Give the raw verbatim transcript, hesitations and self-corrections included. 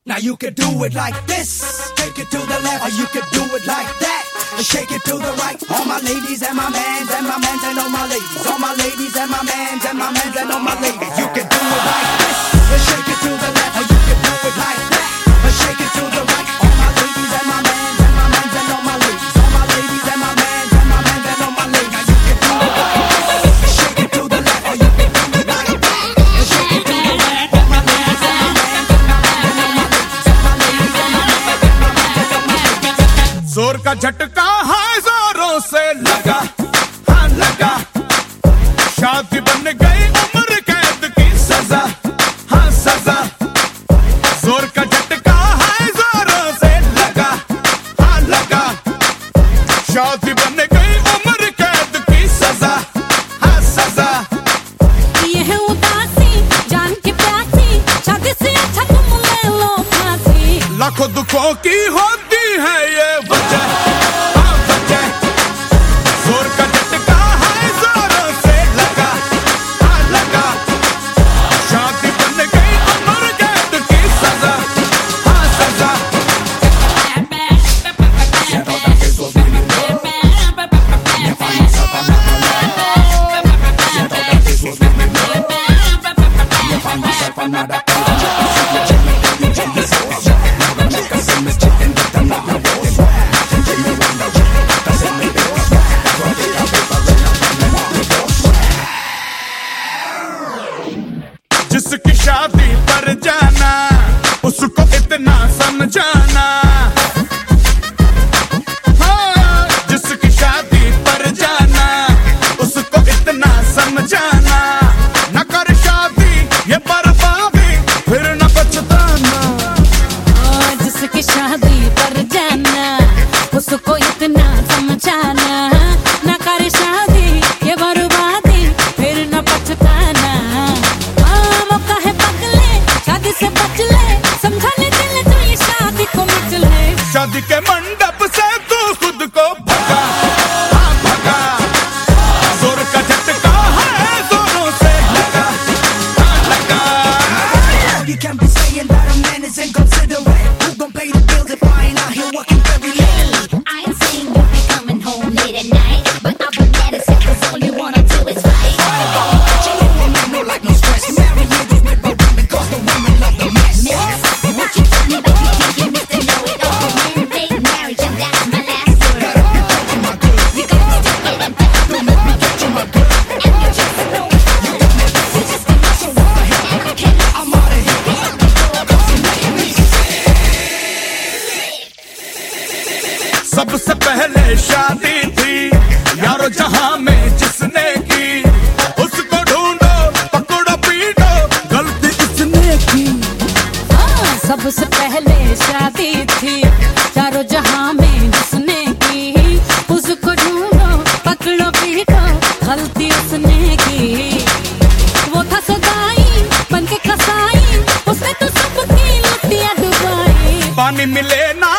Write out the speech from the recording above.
Now you can do it like this, take it to the left, or you can do it like that, and shake it to the right. All my ladies and my mans and my mans and all my ladies, all my ladies and my mans and my mans and all my ladies. You can do it like this, and shake it to the left, or you can do it like that, and shake it to the right. All my ladies and my mans and my mans and all my ladies, all my ladies and my mans and my mans and all my ladies. You can do it like this, and shake it to the left, or you can do it like that, and shake it to the right. All my ladies and my mans and my mans and all my ladies, all my ladies and my mans and my mans and all my ladies. जोर का झटका है जोरों से लगा, हाँ लगा, शादी बन गई उम्र कैद की सजा, हाँ सजा। जोर का झटका है जोरों से लगा, हाँ लगा, शादी बन गई उम्र कैद की सजा, हाँ सजा। ये है उदासी जान के प्यासी, शादी से अच्छा तुम ले लो फांसी। लाखों दुखों की होती है ये वजह, हाँ वजह। जोर का झटका है जोरों से लगा, हाँ लगा, शादी बन गई उम्र कैद की सजा, हाँ सजा। जिसकी शादी पर जाना उसको इतना समझाना, हाँ जिसकी शादी पर जाना उसको इतना समझाना। न कर शादी ये बर्बादी फिर न पछताना, जिसकी शादी पर जाना उसको इतना समझाना। न कर शादी ये बर्बादी फिर न पछताना। हाँ मौका है पगले शादी से बच ले, समझा ले दिल तो ये शादी को मच ले। शादी के मंडप से तू खुद को भगा, हाँ भगा। जोर का झटका है जोरों से लगा, हाँ लगा। You can't be saying that a man is inconsiderate. Who gon' pay the bills if I ain't out here working very late? I ain't saying you'll be coming home late at night, but I'll be mad as hell 'cause all you wanna do is fight. She ain't no man, no like no stress. Marry you just with my women 'cause the women love the mess. What you tell me about you think you Mister Know-It-All? Man, fake marriage and that's my last word. Gotta be touching my good. You gotta stick it and back. Don't make me get you my good. And you just know it. You got me You just be so what the hell? And you can't I'm out of here. सबसे पहले शादी थी यारो जहां में जिसने की, उसको ढूंढो पकड़ो पीटो गलती इसने की। हाँ सबसे पहले शादी थी चारों जहां में जिसने की, उसको ढूंढो पकड़ो पीटो गलती उसने की। वो था सगाई बनके कसाई, उसने तो सबकी लुटिया डुबाई। पानी मिले ना